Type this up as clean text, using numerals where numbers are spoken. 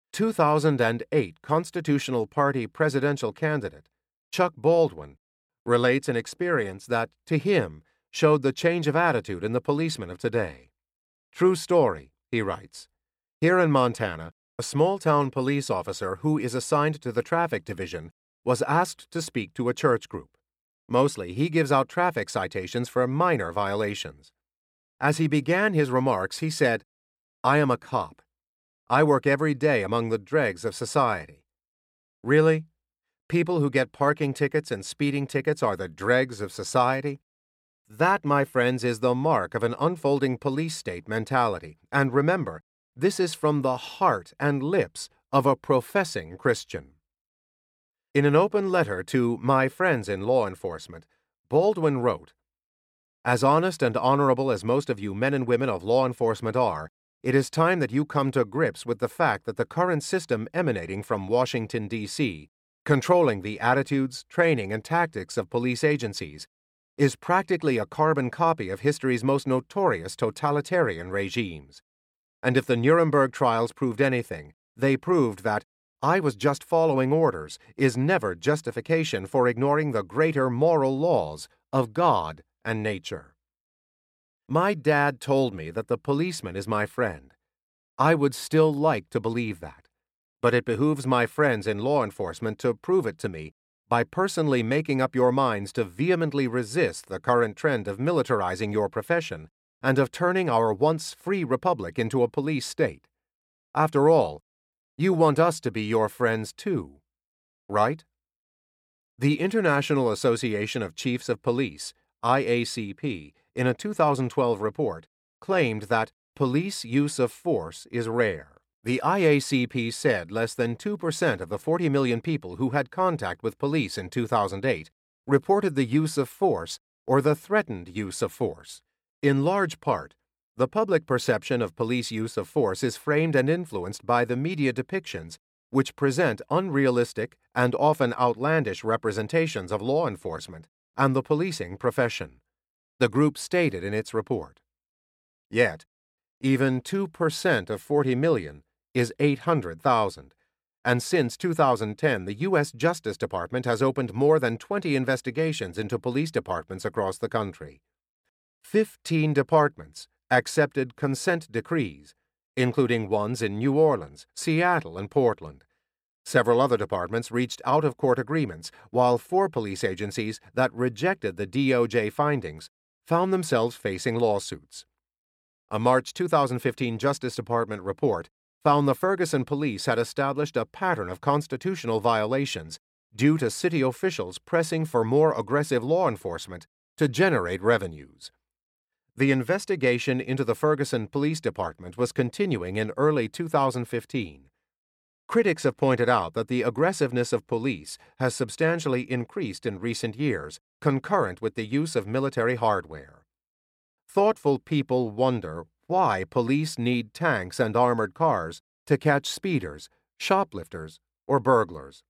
2008 Constitutional Party presidential candidate Chuck Baldwin relates an experience that, to him, showed the change of attitude in the policemen of today. True story, he writes. Here in Montana, a small-town police officer who is assigned to the traffic division was asked to speak to a church group. Mostly, he gives out traffic citations for minor violations. As he began his remarks, he said, "I am a cop. I work every day among the dregs of society." Really? People who get parking tickets and speeding tickets are the dregs of society? That, my friends, is the mark of an unfolding police state mentality. And remember, this is from the heart and lips of a professing Christian. In an open letter to my friends in law enforcement, Baldwin wrote, "As honest and honorable as most of you men and women of law enforcement are, it is time that you come to grips with the fact that the current system emanating from Washington, D.C., controlling the attitudes, training, and tactics of police agencies, is practically a carbon copy of history's most notorious totalitarian regimes. And if the Nuremberg trials proved anything, they proved that 'I was just following orders' is never justification for ignoring the greater moral laws of God and nature. My dad told me that the policeman is my friend. I would still like to believe that, but it behooves my friends in law enforcement to prove it to me by personally making up your minds to vehemently resist the current trend of militarizing your profession and of turning our once free republic into a police state. After all, you want us to be your friends too, right?" The International Association of Chiefs of Police, IACP, in a 2012 report, claimed that police use of force is rare. The IACP said less than 2% of the 40 million people who had contact with police in 2008 reported the use of force or the threatened use of force. In large part, the public perception of police use of force is framed and influenced by the media depictions which present unrealistic and often outlandish representations of law enforcement and the policing profession, the group stated in its report. Yet, even 2% of 40 million is 800,000, and since 2010 the U.S. Justice Department has opened more than 20 investigations into police departments across the country. 15 departments accepted consent decrees, including ones in New Orleans, Seattle, and Portland. Several other departments reached out-of-court agreements, while 4 police agencies that rejected the DOJ findings found themselves facing lawsuits. A March 2015 Justice Department report found the Ferguson police had established a pattern of constitutional violations due to city officials pressing for more aggressive law enforcement to generate revenues. The investigation into the Ferguson Police Department was continuing in early 2015. Critics have pointed out that the aggressiveness of police has substantially increased in recent years, concurrent with the use of military hardware. Thoughtful people wonder why police need tanks and armored cars to catch speeders, shoplifters, or burglars.